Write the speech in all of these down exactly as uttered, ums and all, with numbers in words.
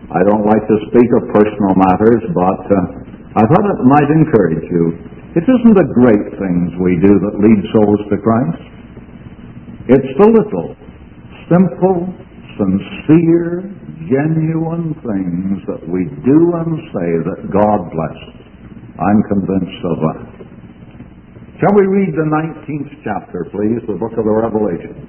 I don't like to speak of personal matters, but uh, I thought it might encourage you. It isn't the great things we do that lead souls to Christ. It's the little, simple, sincere, genuine things that we do and say that God blesses. I'm convinced of that. Shall we read the nineteenth chapter, please, the book of the Revelation?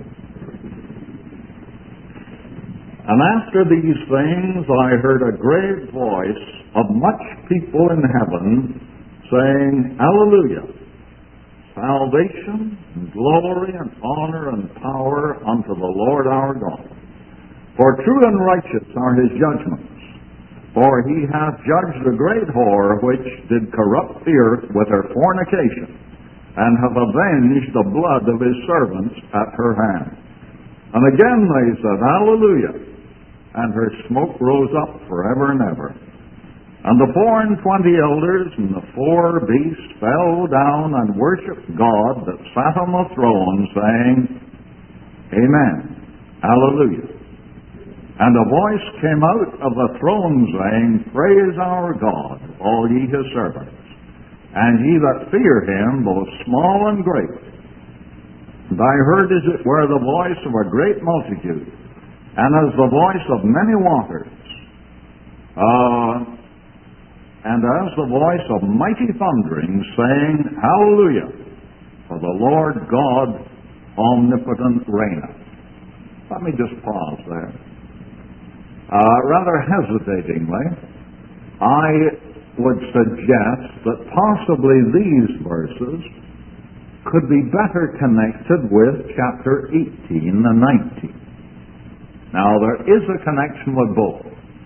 And after these things I heard a great voice of much people in heaven saying, Hallelujah! Salvation, and glory, and honor, and power unto the Lord our God. For true and righteous are his judgments. For he hath judged the great whore which did corrupt the earth with her fornication, and hath avenged the blood of his servants at her hand. And again they said, Hallelujah! And her smoke rose up forever and ever. And the four and twenty elders and the four beasts fell down and worshipped God that sat on the throne, saying, Amen, Hallelujah. And a voice came out of the throne, saying, Praise our God, all ye his servants, and ye that fear him, both small and great. And I heard as it were the voice of a great multitude, and as the voice of many waters, uh, and as the voice of mighty thundering, saying, Hallelujah, for the Lord God omnipotent reigneth. Let me just pause there. Uh, rather hesitatingly, I would suggest that possibly these verses could be better connected with chapter eighteen and nineteen. Now, there is a connection with both.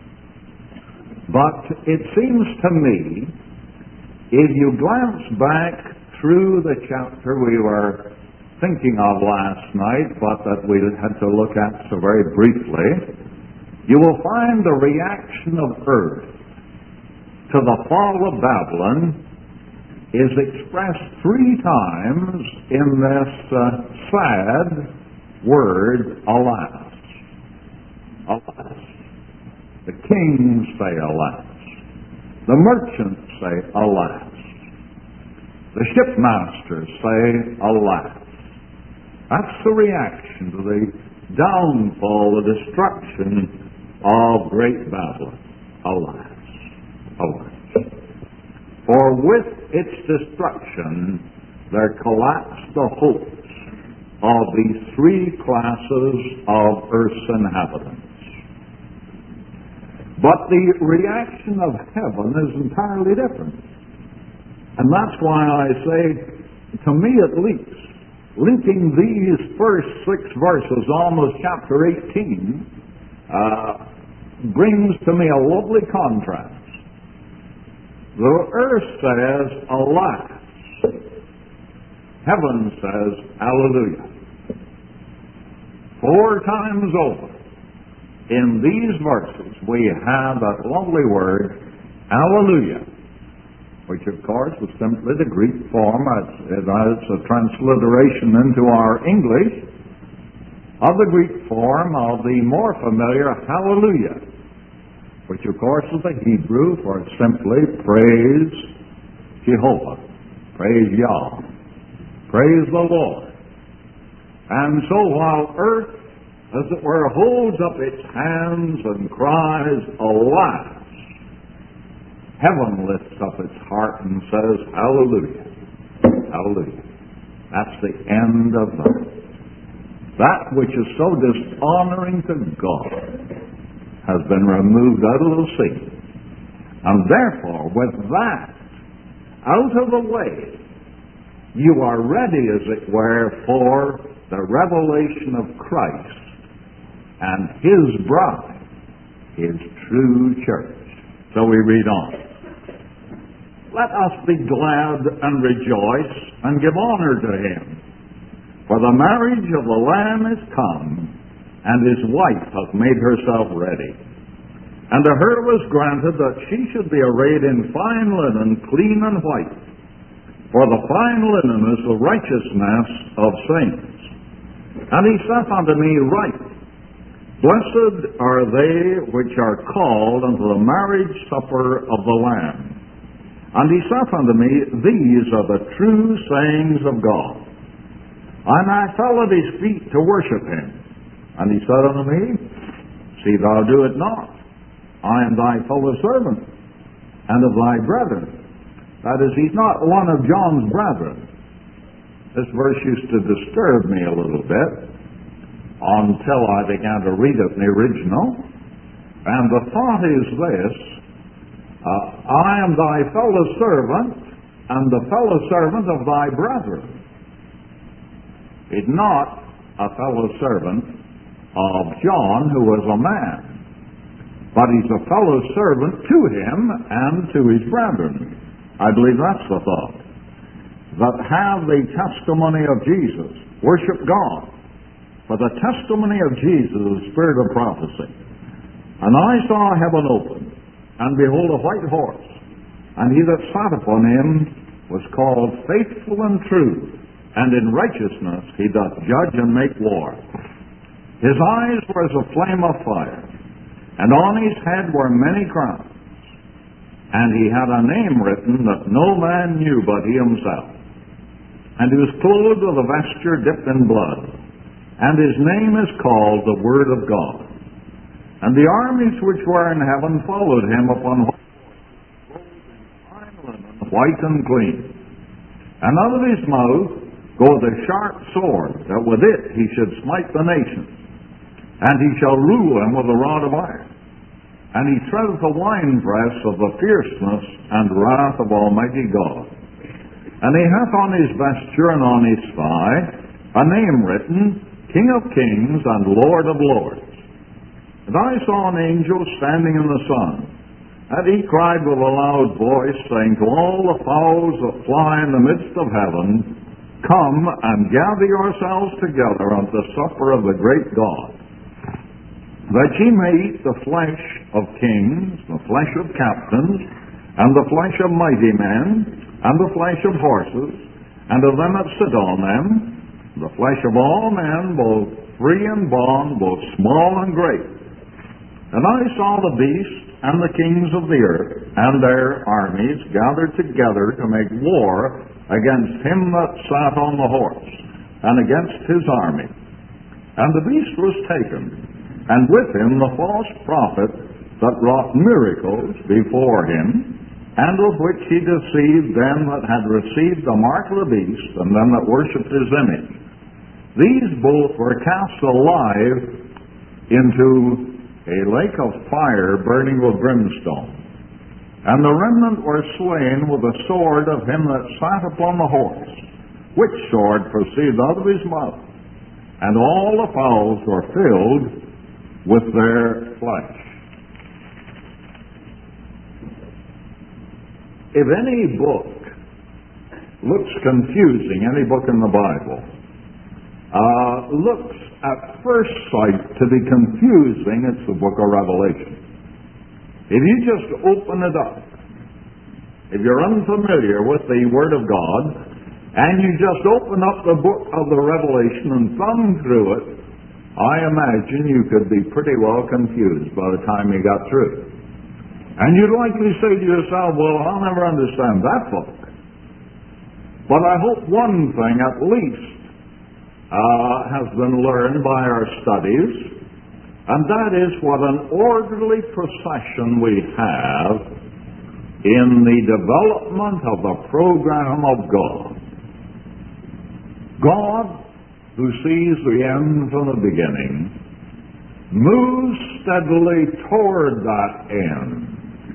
But it seems to me, if you glance back through the chapter we were thinking of last night, but that we had to look at so very briefly, you will find the reaction of earth to the fall of Babylon is expressed three times in this uh, sad word, alas. Alas. The kings say alas. The merchants say alas. The shipmasters say alas. That's the reaction to the downfall, the destruction of great Babylon. Alas. Alas. For with its destruction there collapsed the hopes of these three classes of earth's inhabitants. But the reaction of heaven is entirely different. And that's why I say, to me at least, linking these first six verses, almost chapter eighteen, uh, brings to me a lovely contrast. The earth says, alas. Heaven says, hallelujah. Four times over, in these verses, we have that lovely word, hallelujah, which of course is simply the Greek form, as a transliteration into our English, of the Greek form of the more familiar hallelujah, which of course is the Hebrew for simply praise Jehovah, praise Yah, praise the Lord. And so while earth, as it were, holds up its hands and cries, alas, heaven lifts up its heart and says, hallelujah, hallelujah. That's the end of that. That which is so dishonoring to God has been removed out of the sea. And therefore, with that out of the way, you are ready, as it were, for the revelation of Christ and his bride, his true church. So we read on. Let us be glad and rejoice and give honor to him. For the marriage of the Lamb is come, and his wife hath made herself ready. And to her was granted that she should be arrayed in fine linen, clean and white. For the fine linen is the righteousness of saints. And he saith unto me, Write, Blessed are they which are called unto the marriage supper of the Lamb. And he saith unto me, These are the true sayings of God. And I fell at his feet to worship him. And he said unto me, See thou do it not. I am thy fellow servant, and of thy brethren. That is, he's not one of John's brethren. This verse used to disturb me a little bit until I began to read it in the original. And the thought is this, uh, I am thy fellow servant, and the fellow servant of thy brethren. He's not a fellow servant of John, who was a man, but he's a fellow servant to him and to his brethren. I believe that's the thought. That have the testimony of Jesus, worship God. For the testimony of Jesus is the spirit of prophecy. And I saw heaven open, and behold a white horse, and he that sat upon him was called Faithful and True, and in righteousness he doth judge and make war. His eyes were as a flame of fire, and on his head were many crowns. And he had a name written that no man knew but he himself. And he was clothed with a vesture dipped in blood, and his name is called the Word of God. And the armies which were in heaven followed him upon fine linen, white and clean. And out of his mouth goeth a sharp sword, that with it he should smite the nations. And he shall rule them with a rod of iron. And he treadeth the winepress of the fierceness and wrath of Almighty God. And he hath on his vesture and on his thigh a name written, King of Kings and Lord of Lords. And I saw an angel standing in the sun, and he cried with a loud voice, saying to all the fowls that fly in the midst of heaven, Come and gather yourselves together unto the supper of the great God, that ye may eat the flesh of kings, the flesh of captains, and the flesh of mighty men, and the flesh of horses, and of them that sit on them, the flesh of all men, both free and bond, both small and great. And I saw the beast and the kings of the earth and their armies gathered together to make war against him that sat on the horse, and against his army. And the beast was taken, and with him the false prophet that wrought miracles before him, and with which he deceived them that had received the mark of the beast, and them that worshipped his image. These both were cast alive into a lake of fire burning with brimstone. And the remnant were slain with the sword of him that sat upon the horse, which sword proceeded out of his mouth. And all the fowls were filled with their flesh. If any book looks confusing, any book in the Bible, uh, looks at first sight to be confusing, it's the book of Revelation. If you just open it up, if you're unfamiliar with the Word of God, and you just open up the book of the Revelation and thumb through it, I imagine you could be pretty well confused by the time you got through. And you'd likely say to yourself, well, I'll never understand that book. But I hope one thing at least uh, has been learned by our studies, and that is what an orderly procession we have in the development of the program of God. God, who sees the end from the beginning, moves steadily toward that end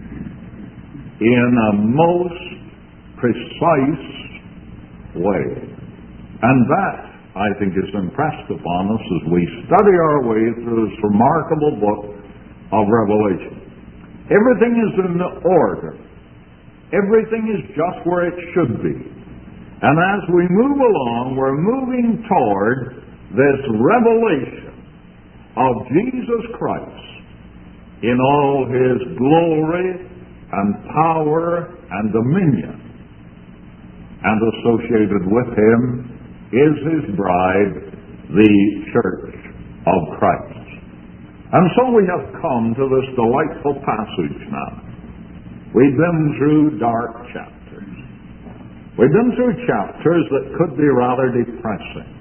in a most precise way. And that, I think, is impressed upon us as we study our way through this remarkable book of Revelation. Everything is in order. Everything is just where it should be. And as we move along, we're moving toward this revelation of Jesus Christ in all his glory and power and dominion. And associated with him is his bride, the Church of Christ. And so we have come to this delightful passage now. We've been through dark chapters. We've been through chapters that could be rather depressing,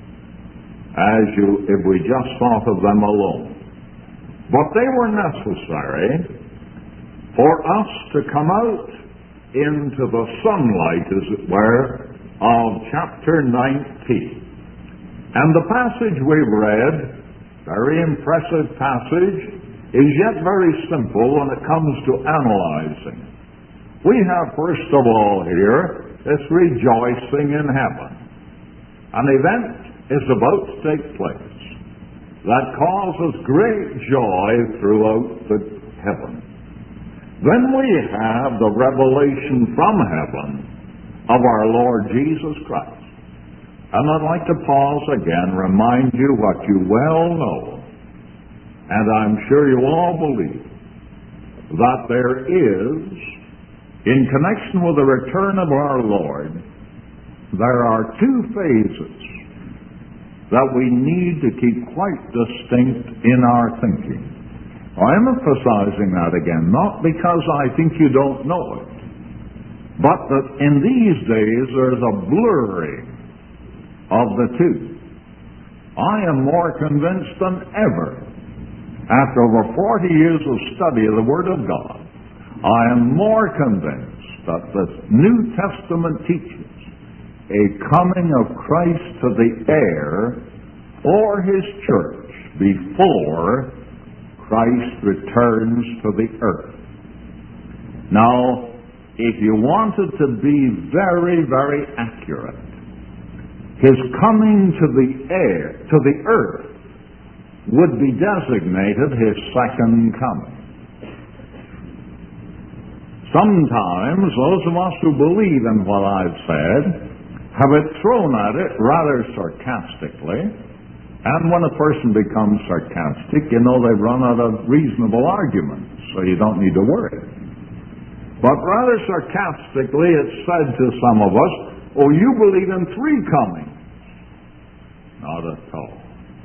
as you, if we just thought of them alone. But they were necessary for us to come out into the sunlight, as it were, of chapter nineteen. And the passage we've read, very impressive passage, is yet very simple when it comes to analyzing. We have, first of all, here, this rejoicing in heaven. An event is about to take place that causes great joy throughout the heaven. Then we have the revelation from heaven of our Lord Jesus Christ. And I'd like to pause again, remind you what you well know, and I'm sure you all believe, that there is, in connection with the return of our Lord, there are two phases that we need to keep quite distinct in our thinking. I'm emphasizing that again, not because I think you don't know it, but that in these days there's a blurring of the two. I am more convinced than ever, after over forty years of study of the Word of God, I am more convinced that the New Testament teaches a coming of Christ to the air for His church before Christ returns to the earth. Now, if you wanted to be very, very accurate, His coming to the air, to the earth, would be designated His second coming. Sometimes those of us who believe in what I've said have it thrown at it rather sarcastically, and when a person becomes sarcastic, you know they've run out of reasonable arguments, so you don't need to worry. But rather sarcastically, it's said to some of us, oh, you believe in three comings. Not at all.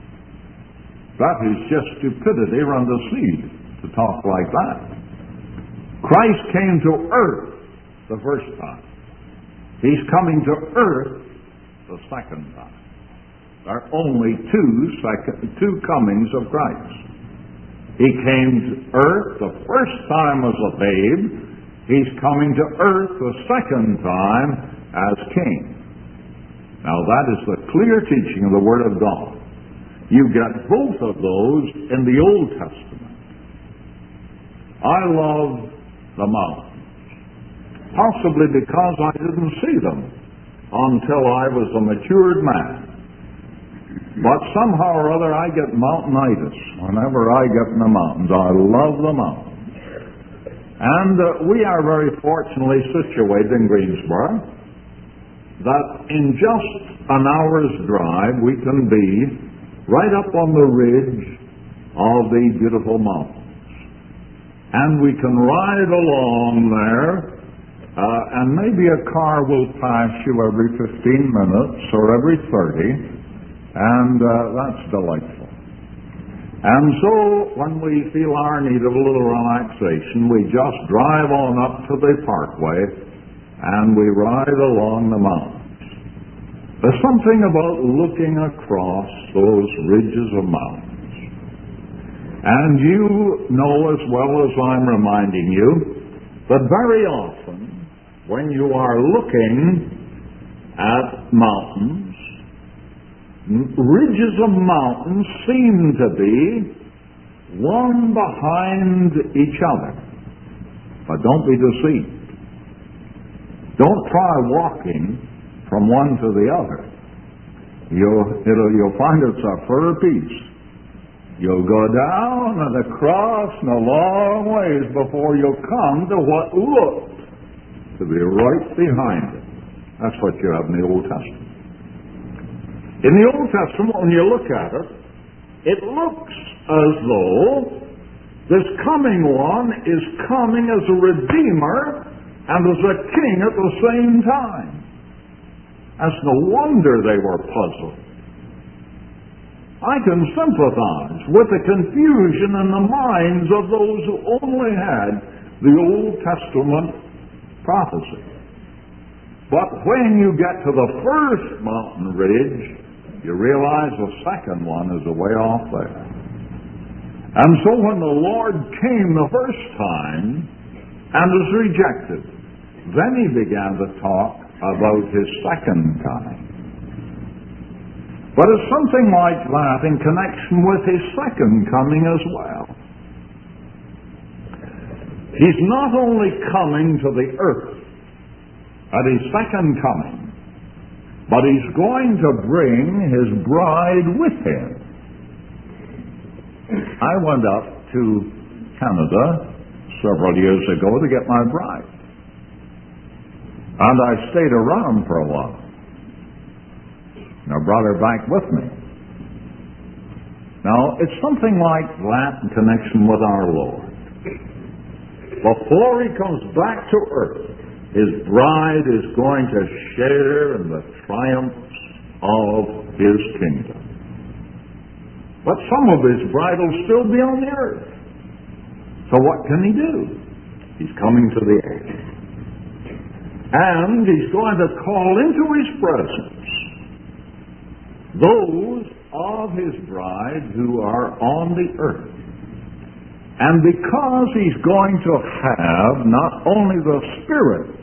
That is just stupidity run to seed to talk like that. Christ came to earth the first time. He's coming to earth the second time. There are only two, second, two comings of Christ. He came to earth the first time as a babe. He's coming to earth the second time as king. Now that is the clear teaching of the Word of God. You get both of those in the Old Testament. I love the mountains, possibly because I didn't see them until I was a matured man. But somehow or other I get mountainitis whenever I get in the mountains. I love the mountains. And uh, we are very fortunately situated in Greensboro that in just an hour's drive we can be right up on the ridge of the beautiful mountains. And we can ride along there, uh, and maybe a car will pass you every fifteen minutes or every thirty, and uh, that's delightful. And so when we feel our need of a little relaxation, we just drive on up to the parkway and we ride along the mountains. There's something about looking across those ridges of mountains. And you know as well as I'm reminding you that very often when you are looking at mountains, ridges of mountains seem to be one behind each other. But don't be deceived. Don't try walking from one to the other. You'll, it'll, you'll find it's a fur piece. You'll go down and across and a long ways before you'll come to what looked to be right behind it. That's what you have in the Old Testament. In the Old Testament, when you look at it, it looks as though this coming one is coming as a redeemer and as a king at the same time. That's no wonder they were puzzled. I can sympathize with the confusion in the minds of those who only had the Old Testament prophecy. But when you get to the first mountain ridge, you realize the second one is a way off there. And so when the Lord came the first time and was rejected, then he began to talk about his second coming. But it's something like that in connection with his second coming as well. He's not only coming to the earth at his second coming, but he's going to bring his bride with him. I went up to Canada several years ago to get my bride. And I stayed around for a while. And I brought her back with me. Now, it's something like that in connection with our Lord. Before he comes back to earth, his bride is going to share in the triumphs of his kingdom. But some of his bride will still be on the earth. So what can he do? He's coming to the air. And he's going to call into his presence those of his bride who are on the earth. And because he's going to have not only the spirits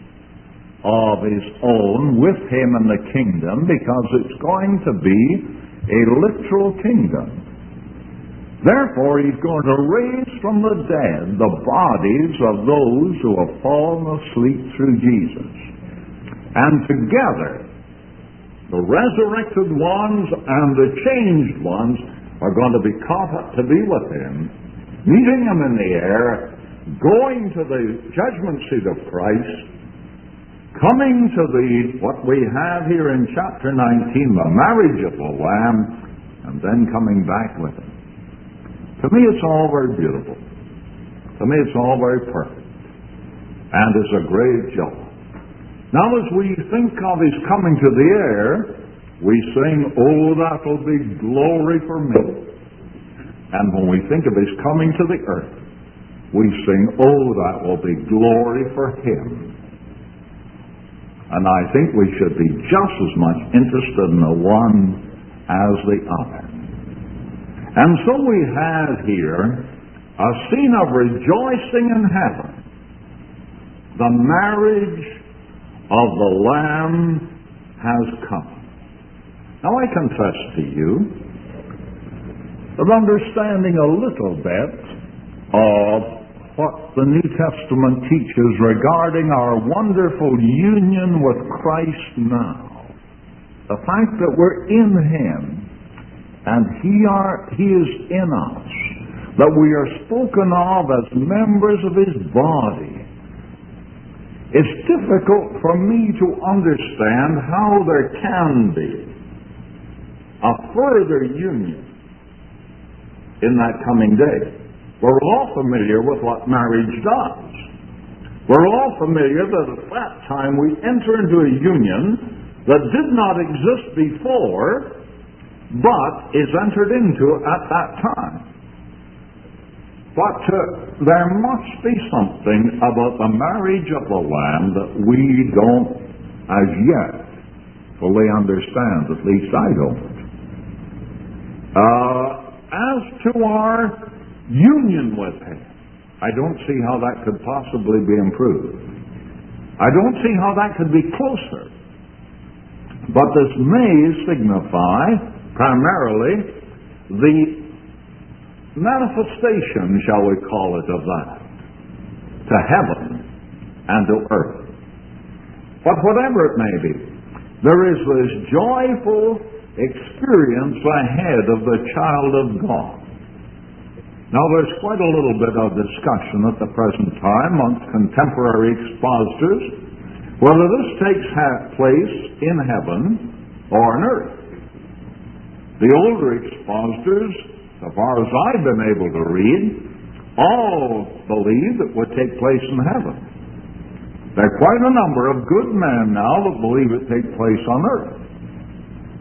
of his own with him in the kingdom, because it's going to be a literal kingdom. Therefore, he's going to raise from the dead the bodies of those who have fallen asleep through Jesus. And together, the resurrected ones and the changed ones are going to be caught up to be with him, meeting him in the air, going to the judgment seat of Christ, coming to the, what we have here in chapter nineteen, the marriage of the Lamb, and then coming back with him. To me, it's all very beautiful. To me, it's all very perfect. And it's a great joy. Now, as we think of his coming to the air, we sing, "Oh, that will be glory for me." And when we think of his coming to the earth, we sing, "Oh, that will be glory for him." And I think we should be just as much interested in the one as the other. And so we have here a scene of rejoicing in heaven. The marriage of the Lamb has come. Now I confess to you that understanding a little bit of what the New Testament teaches regarding our wonderful union with Christ now, the fact that we're in him and he, are, he is in us, that we are spoken of as members of his body, it's difficult for me to understand how there can be a further union in that coming day. We're all familiar with what marriage does. We're all familiar that at that time we enter into a union that did not exist before, but is entered into at that time. But uh, there must be something about the marriage of the Lamb that we don't as yet fully understand. At least I don't. Uh, as to our union with him, I don't see how that could possibly be improved. I don't see how that could be closer. But this may signify primarily the manifestation, shall we call it, of that to heaven and to earth. But whatever it may be, there is this joyful experience ahead of the child of God. Now, there's quite a little bit of discussion at the present time amongst contemporary expositors whether this takes place in heaven or on earth. The older expositors, so far as I've been able to read, all believe it would take place in heaven. There are quite a number of good men now that believe it takes place on earth.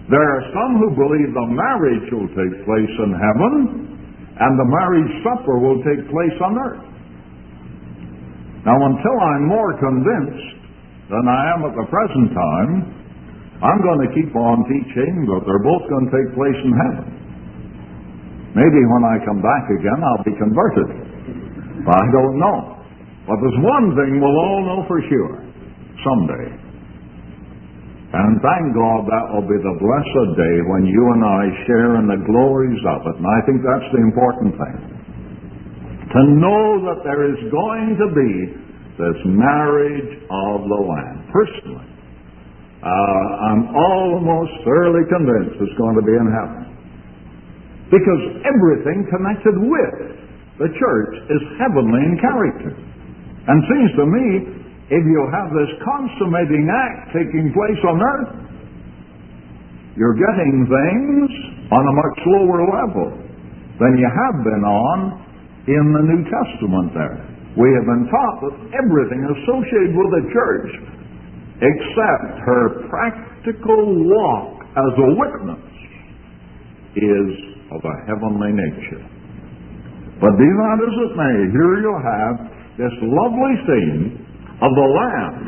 There are some who believe the marriage will take place in heaven and the marriage supper will take place on earth. Now, until I'm more convinced than I am at the present time, I'm going to keep on teaching that they're both going to take place in heaven. Maybe when I come back again, I'll be converted. I don't know. But there's one thing we'll all know for sure someday. And thank God that will be the blessed day when you and I share in the glories of it. And I think that's the important thing. To know that there is going to be this marriage of the Lamb. Personally, uh, I'm almost thoroughly convinced it's going to be in heaven. Because everything connected with the church is heavenly in character. And it seems to me, if you have this consummating act taking place on earth, you're getting things on a much lower level than you have been on in the New Testament there. We have been taught that everything associated with the church, except her practical walk as a witness, is of a heavenly nature. But be that as it may, here you'll have this lovely scene of the Lamb.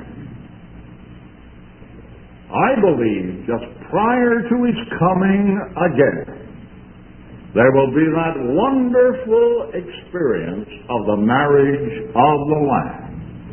I believe just prior to his coming again, there will be that wonderful experience of the marriage of the Lamb.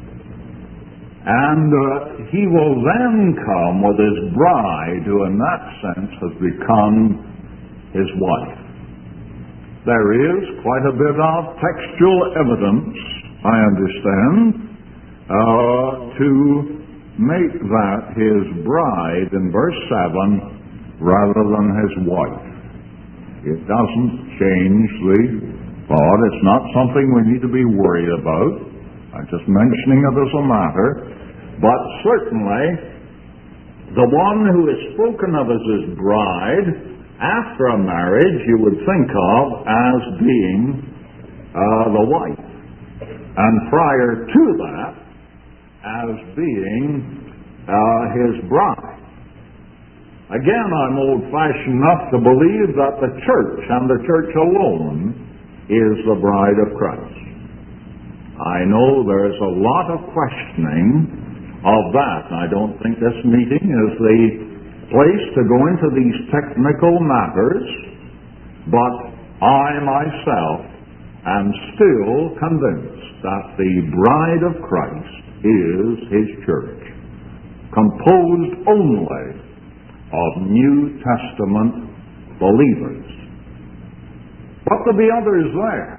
And uh, he will then come with his bride, who in that sense has become his wife. There is quite a bit of textual evidence, I understand, Uh, to make that his bride in verse seven rather than his wife. It doesn't change the thought. It's not something we need to be worried about. I'm just mentioning it as a matter. But certainly, the one who is spoken of as his bride after a marriage you would think of as being uh, the wife. And prior to that, as being uh, his bride. Again, I'm old-fashioned enough to believe that the church, and the church alone, is the bride of Christ. I know there's a lot of questioning of that. I don't think this meeting is the place to go into these technical matters, but I myself am still convinced that the bride of Christ is his church, composed only of New Testament believers. But there be others there.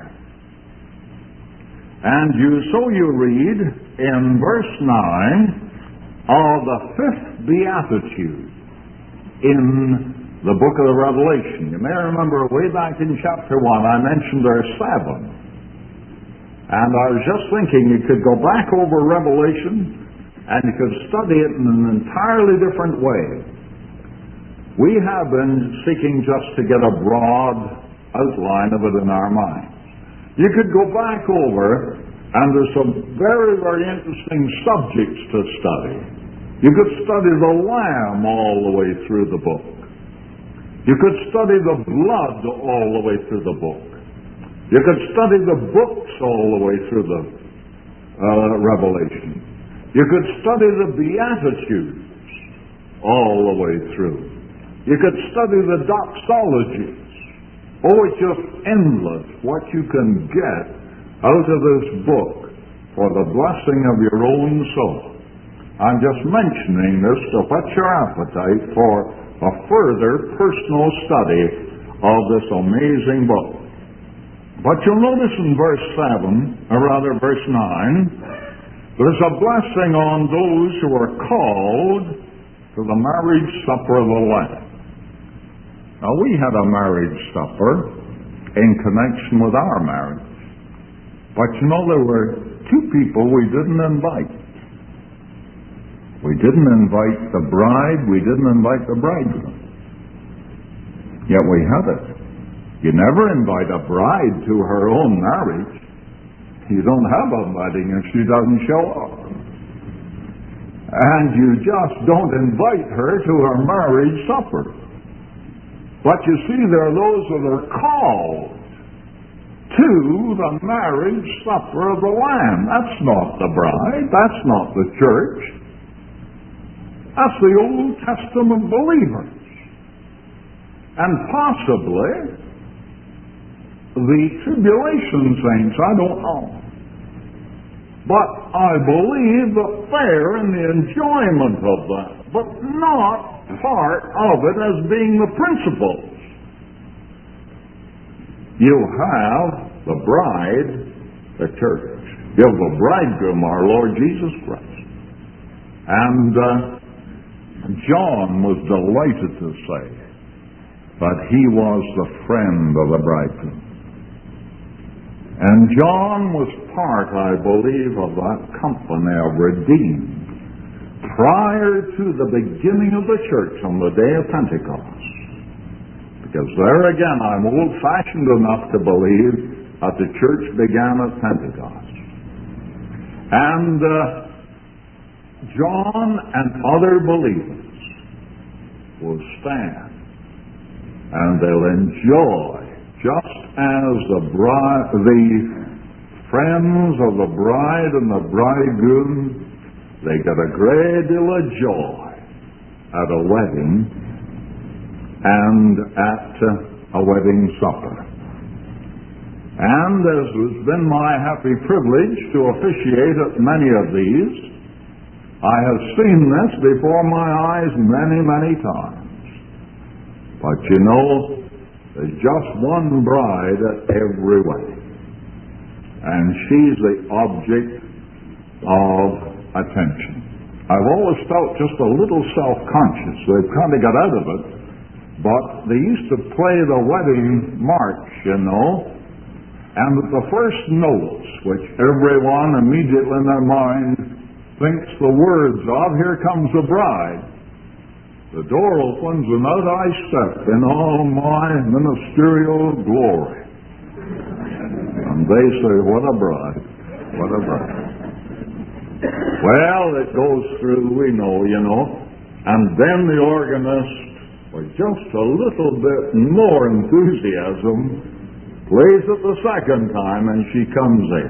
And you, so you read in verse nine of the fifth beatitude in the book of the Revelation. You may remember way back in chapter one, I mentioned there are seven. And I was just thinking you could go back over Revelation and you could study it in an entirely different way. We have been seeking just to get a broad outline of it in our minds. You could go back over, and there's some very, very interesting subjects to study. You could study the Lamb all the way through the book. You could study the blood all the way through the book. You could study the books all the way through the uh, Revelation. You could study the Beatitudes all the way through. You could study the doxologies. Oh, it's just endless what you can get out of this book for the blessing of your own soul. I'm just mentioning this to whet your appetite for a further personal study of this amazing book. But you'll notice in verse seven, or rather verse nine, there's a blessing on those who are called to the marriage supper of the Lamb. Now, we had a marriage supper in connection with our marriage. But you know, there were two people we didn't invite. We didn't invite the bride, we didn't invite the bridegroom. Yet we had it. You never invite a bride to her own marriage. You don't have a wedding if she doesn't show up. And you just don't invite her to her marriage supper. But you see, there are those that are called to the marriage supper of the Lamb. That's not the bride. That's not the church. That's the Old Testament believers. And possibly the tribulation saints, I don't know. But I believe the fare and the enjoyment of that, but not part of it as being the principles. You have the bride, the church. You have the bridegroom, our Lord Jesus Christ. And uh, John was delighted to say that he was the friend of the bridegroom. And John was part, I believe, of that company of redeemed prior to the beginning of the church on the day of Pentecost. Because there again, I'm old-fashioned enough to believe that the church began at Pentecost. And uh, John and other believers will stand and they'll enjoy, just as the bride, the friends of the bride and the bridegroom, they get a great deal of joy at a wedding and at uh, a wedding supper. And as has been my happy privilege to officiate at many of these, I have seen this before my eyes many, many times. But you know, there's just one bride at every wedding. And she's the object of attention. I've always felt just a little self-conscious. They've kind of got out of it. But they used to play the wedding march, you know. And at the first notes, which everyone immediately in their mind thinks the words of, "Here comes the bride," the door opens and out I step in all my ministerial glory. And they say, "What a bride, what a bride." Well, it goes through, we know, you know, and then the organist, with just a little bit more enthusiasm, plays it the second time, and she comes in.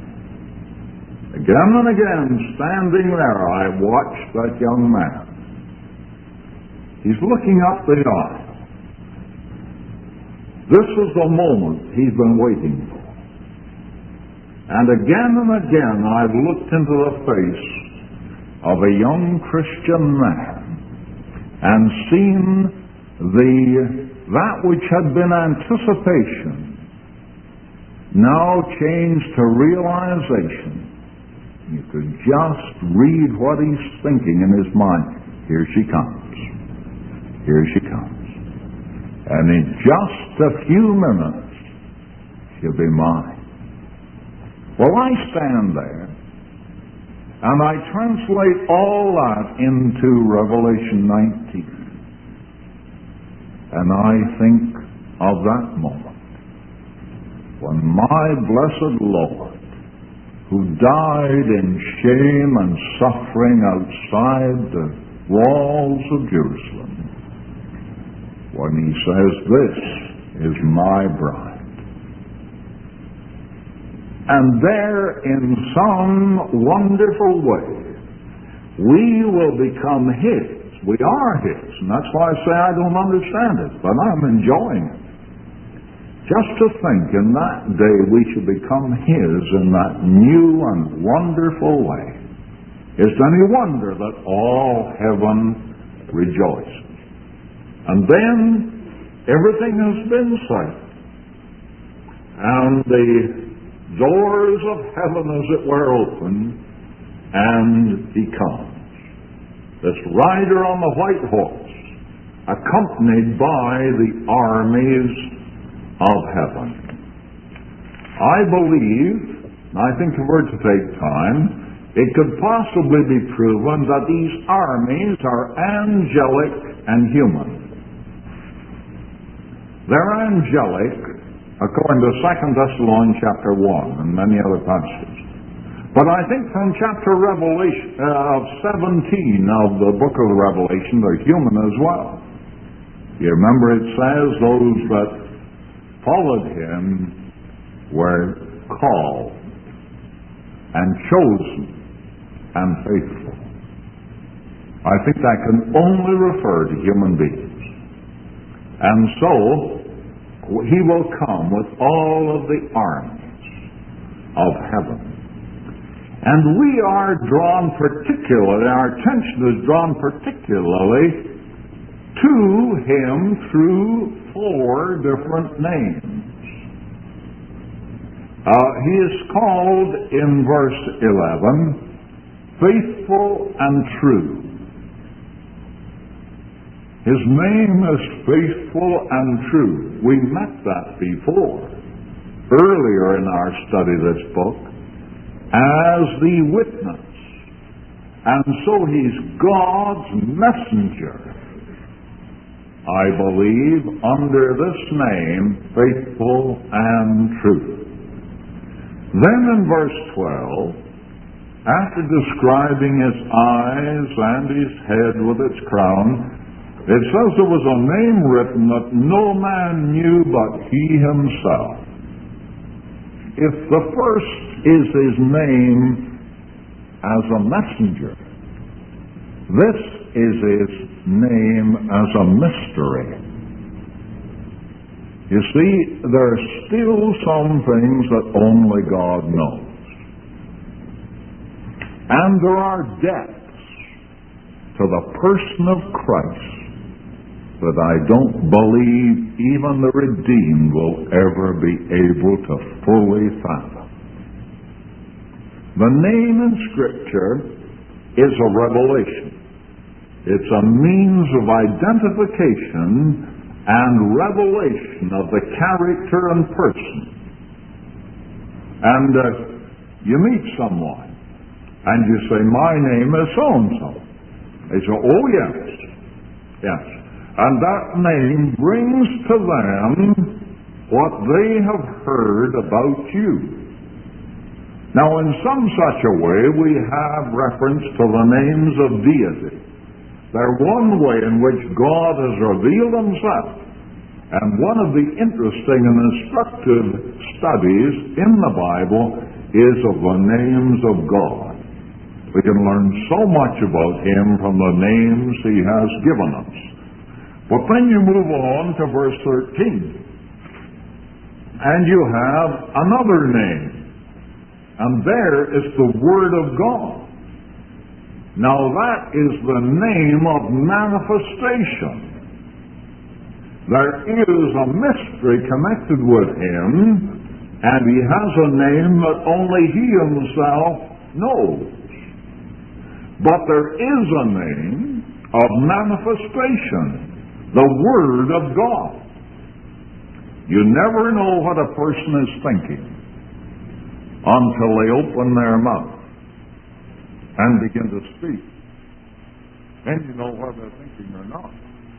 Again and again, standing there, I watched that young man. He's looking up the aisle. This is the moment he's been waiting for. And again and again, I've looked into the face of a young Christian man and seen the that which had been anticipation now changed to realization. You could just read what he's thinking in his mind. Here she comes. Here she comes. And in just a few minutes, she'll be mine. Well, I stand there, and I translate all that into Revelation nineteen. And I think of that moment when my blessed Lord, who died in shame and suffering outside the walls of Jerusalem, when he says, "This is my bride." And there, in some wonderful way, we will become his. We are his. And that's why I say I don't understand it, but I'm enjoying it. Just to think in that day we should become his in that new and wonderful way. Is it any wonder that all heaven rejoices? And then everything has been said. And the doors of heaven, as it were, open, and he comes. This rider on the white horse, accompanied by the armies of heaven. I believe, and I think if we were to take time, it could possibly be proven that these armies are angelic and human. They're angelic, according to Second Thessalonians chapter one and many other passages. But I think from chapter Revelation uh, of seventeen of the book of Revelation, they're human as well. You remember it says those that followed him were called and chosen and faithful. I think that can only refer to human beings. And so, he will come with all of the armies of heaven. And we are drawn particularly, our attention is drawn particularly to him through four different names. Uh, he is called in verse eleven, faithful and true. His name is faithful and true. We met that before, earlier in our study of this book, as the witness. And so he's God's messenger, I believe, under this name, faithful and true. Then in verse twelve, after describing his eyes and his head with its crown, it says there was a name written that no man knew but he himself. If the first is his name as a messenger, this is his name as a mystery. You see, there are still some things that only God knows. And there are depths to the person of Christ that I don't believe even the redeemed will ever be able to fully fathom. The name in Scripture is a revelation. It's a means of identification and revelation of the character and person. And uh, you meet someone, and you say, my name is so-and-so. They say, oh yes, yes. And that name brings to them what they have heard about you. Now, in some such a way, we have reference to the names of deity. They're one way in which God has revealed himself. And one of the interesting and instructive studies in the Bible is of the names of God. We can learn so much about him from the names he has given us. But then you move on to verse thirteen. And you have another name. And there is the Word of God. Now that is the name of manifestation. There is a mystery connected with him, and he has a name that only he himself knows. But there is a name of manifestation. The Word of God. You never know what a person is thinking until they open their mouth and begin to speak. Then you know whether they're thinking or not.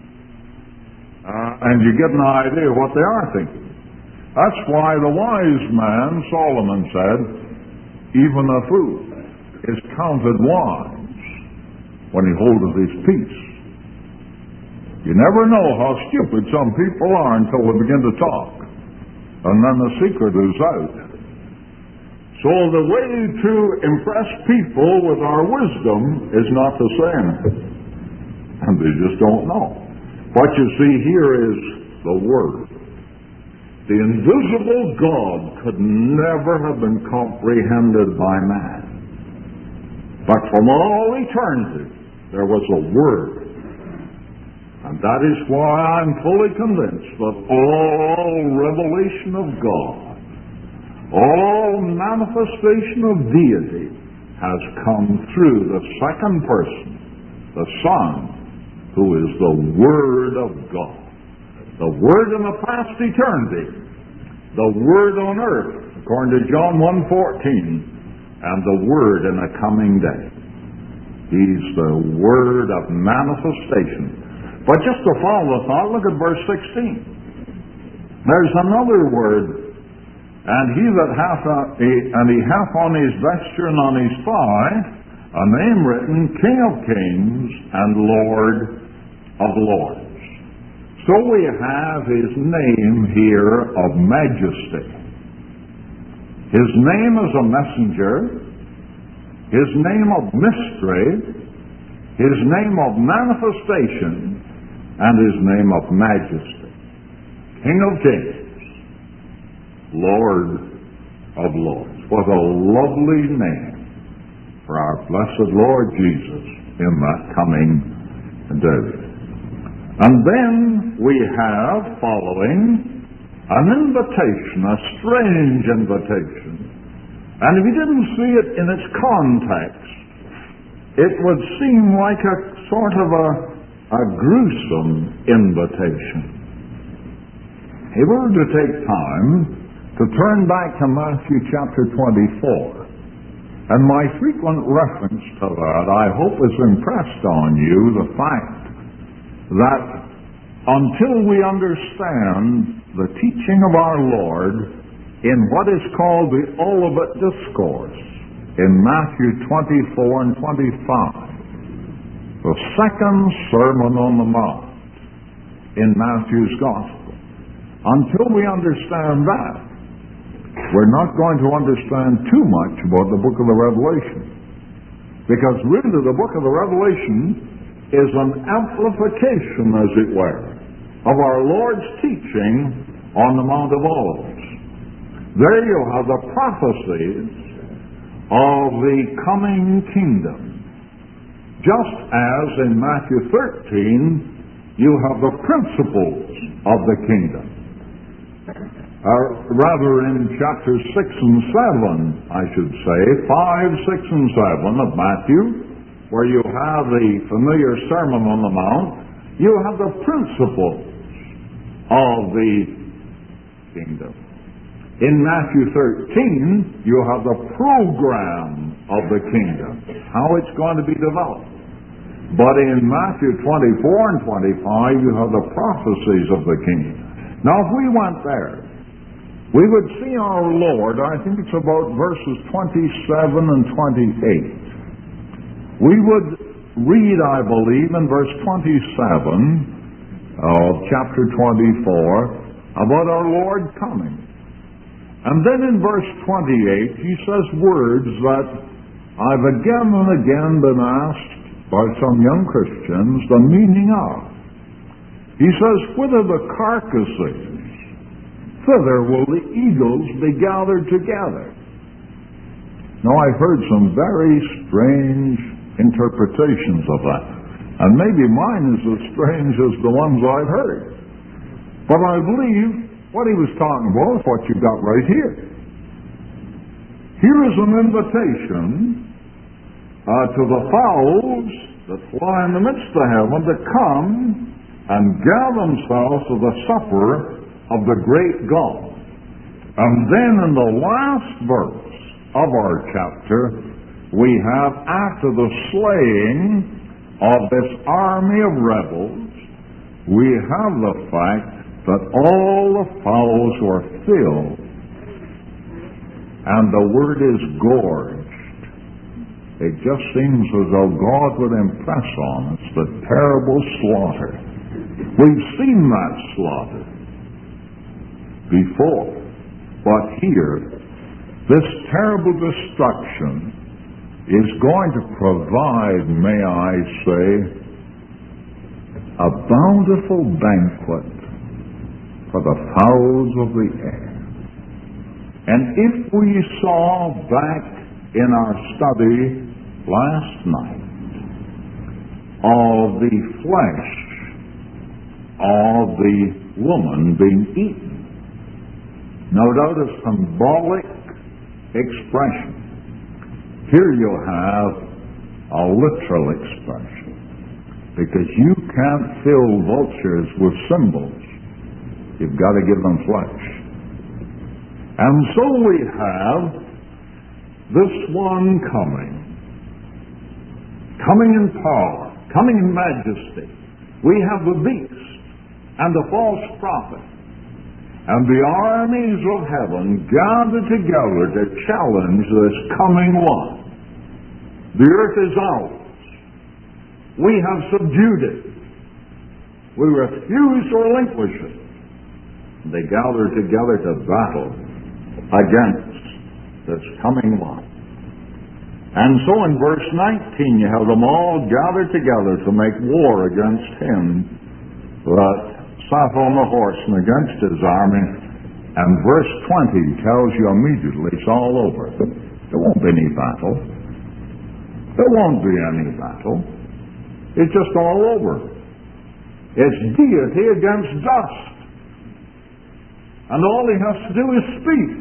Uh, and you get an idea of what they are thinking. That's why the wise man, Solomon, said, even a fool is counted wise when he holdeth his peace. You never know how stupid some people are until they begin to talk. And then the secret is out. So the way to impress people with our wisdom is not to say anything. And they just don't know. What you see here is the Word. The invisible God could never have been comprehended by man. But from all eternity, there was a Word. And that is why I'm fully convinced that all revelation of God, all manifestation of deity has come through the second person, the Son, who is the Word of God. The Word in the past eternity, the Word on earth, according to John one fourteen, and the Word in a coming day. He's the Word of manifestation. But just to follow the thought, look at verse sixteen. There's another word. And he that hath a, and he hath on his vesture and on his thigh a name written, King of Kings and Lord of Lords. So we have his name here of majesty. His name is a messenger, his name of mystery, his name of manifestation, and his name of majesty. King of kings, Lord of lords. What a lovely name for our blessed Lord Jesus in that coming day. And then we have following an invitation, a strange invitation. And if you didn't see it in its context, it would seem like a sort of a, a gruesome invitation. If we were to take time to turn back to Matthew chapter twenty-four, and my frequent reference to that, I hope, has impressed on you the fact that until we understand the teaching of our Lord in what is called the Olivet Discourse in Matthew twenty-four and twenty-five, the second Sermon on the Mount in Matthew's Gospel, until we understand that, we're not going to understand too much about the book of the Revelation. Because really the book of the Revelation is an amplification, as it were, of our Lord's teaching on the Mount of Olives. There you have the prophecies of the coming kingdom. Just as in Matthew thirteen, you have the principles of the kingdom. Uh, rather, in chapters six and seven, I should say, five, six, and seven of Matthew, where you have the familiar Sermon on the Mount, you have the principles of the kingdom. In Matthew thirteen, you have the program of the kingdom, how it's going to be developed. But in Matthew twenty-four and twenty-five, you have the prophecies of the kingdom. Now, if we went there, we would see our Lord, I think it's about verses twenty-seven and twenty-eight. We would read, I believe, in verse twenty-seven of chapter twenty-four about our Lord coming. And then in verse twenty-eight, he says words that I've again and again been asked by some young Christians the meaning of. He says, whither the carcasses, thither will the eagles be gathered together. Now, I've heard some very strange interpretations of that. And maybe mine is as strange as the ones I've heard. But I believe what he was talking about is what you've got right here. Here is an invitation uh, to the fowls that fly in the midst of heaven to come and gather themselves to the supper of the great God. And then in the last verse of our chapter, we have, after the slaying of this army of rebels, we have the fact that all the fowls were filled, and the word is gorged. It just seems as though God would impress on us the terrible slaughter. We've seen that slaughter before, but here, this terrible destruction is going to provide, may I say, a bountiful banquet for the fowls of the air. And if we saw back in our study last night of the flesh of the woman being eaten, no doubt a symbolic expression. Here you have a literal expression, because you can't fill vultures with symbols. You've got to give them flesh. And so we have this one coming, coming in power, coming in majesty. We have the beast and the false prophet and the armies of heaven gathered together to challenge this coming one. The earth is ours. We have subdued it. We refuse to relinquish it. They gather together to battle against this coming one. And so in verse nineteen, you have them all gathered together to make war against him that sat on the horse and against his army. And verse twenty tells you immediately it's all over. There won't be any battle. There won't be any battle. It's just all over. It's deity against dust. And all he has to do is speak.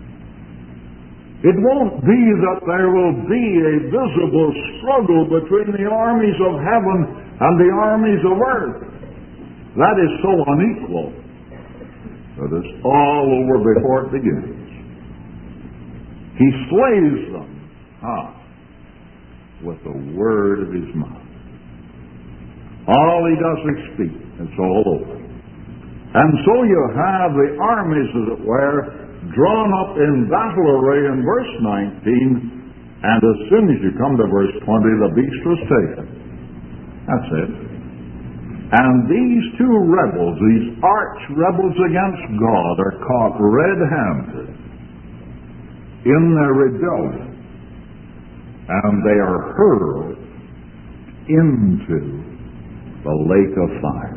It won't be that there will be a visible struggle between the armies of heaven and the armies of earth. That is so unequal that it's all over before it begins. He slays them. How? With the word of his mouth. All he does is speak. It's all over. And so you have the armies, as it were, drawn up in battle array in verse nineteen, and as soon as you come to verse twenty, the beast was taken. That's it. And these two rebels, these arch rebels against God, are caught red-handed in their rebellion, and they are hurled into the lake of fire.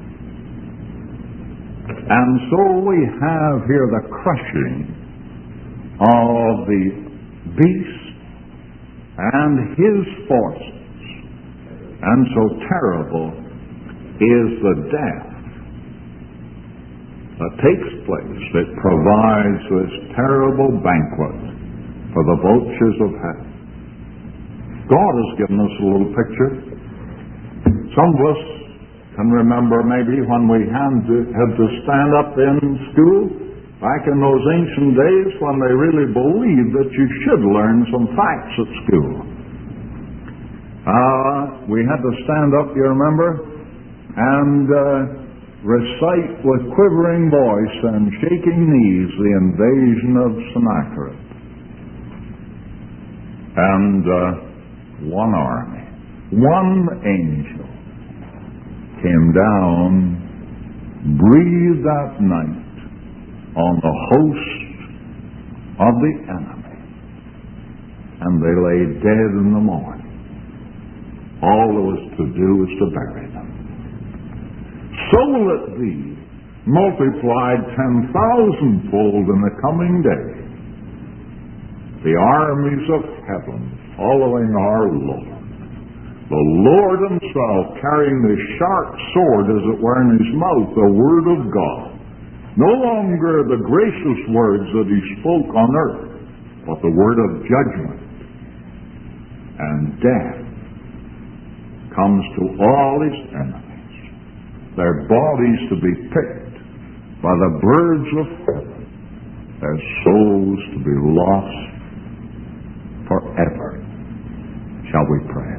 And so we have here the crushing of the beast and his forces. And so terrible is the death that takes place. It provides this terrible banquet for the vultures of heaven. God has given us a little picture. Some of us can remember maybe when we had to, had to stand up in school, back in those ancient days when they really believed that you should learn some facts at school. Uh, we had to stand up, you remember, and uh, recite with quivering voice and shaking knees the invasion of Sennacherib. And uh, one army, one angel, came down, breathed that night on the host of the enemy, and they lay dead in the morning. All there was to do was to bury them. So will it be multiplied ten thousandfold in the coming day. The armies of heaven following our Lord. The Lord himself carrying the sharp sword, as it were, in his mouth, the word of God. No longer the gracious words that he spoke on earth, but the word of judgment. And death comes to all his enemies. Their bodies to be picked by the birds of heaven. Their souls to be lost forever. Shall we pray?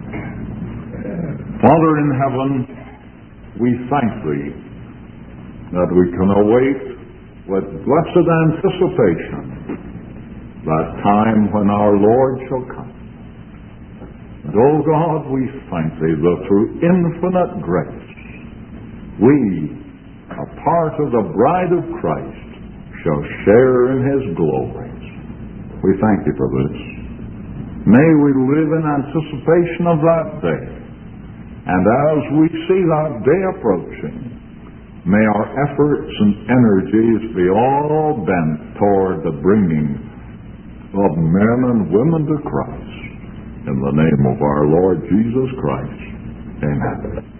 Father in heaven, we thank thee that we can await with blessed anticipation that time when our Lord shall come. And, oh God, we thank thee that through infinite grace we, a part of the bride of Christ, shall share in his glories. We thank you for this. May we live in anticipation of that day. And as we see that day approaching, may our efforts and energies be all bent toward the bringing of men and women to Christ. In the name of our Lord Jesus Christ. Amen.